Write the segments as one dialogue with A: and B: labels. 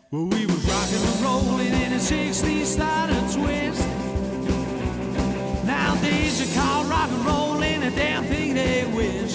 A: Well, we was rocking and rolling in a 60s style of twist. Nowadays you call rock and roll a damn thing they wish.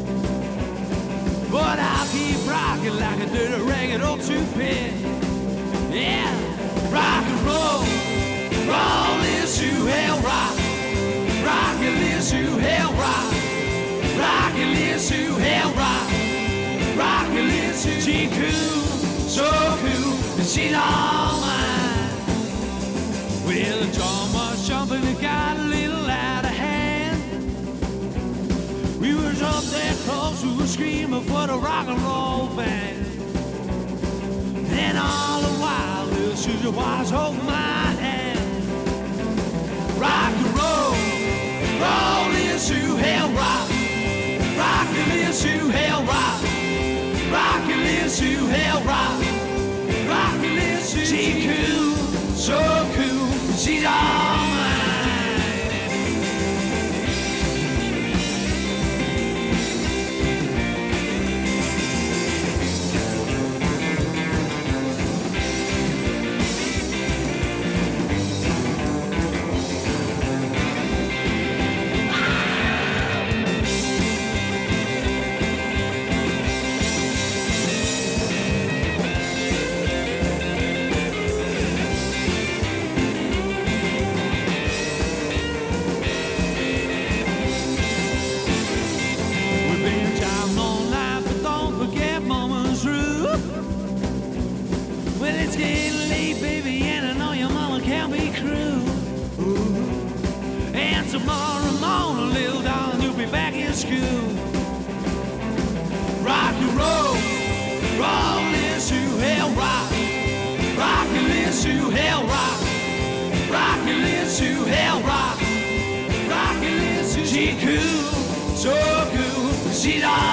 A: But I'll keep rocking like a dirty ragged old two-pin. Yeah, rock and roll, roll is to hell rock. Rock and lives to hell rock. Rock and lives to hell rock. Rock and lives to she cool, so cool, and she's all mine. Well, the drum was jumping, it got a little out of hand. We was up there close, we were screaming for the rock and roll band. Then all the while, little Susie was holding my hand. Rock and roll, roll into hell rock. Rock and into hell rock. Rock and into hell rock. Rock and into she cool, so cool, she's all mine. Tomorrow morning, little darling, you'll be back in school. Rock and roll, roll into hell rock. Rock and into hell rock. Rock and into hell rock. Rock and into she cool, so cool, she's all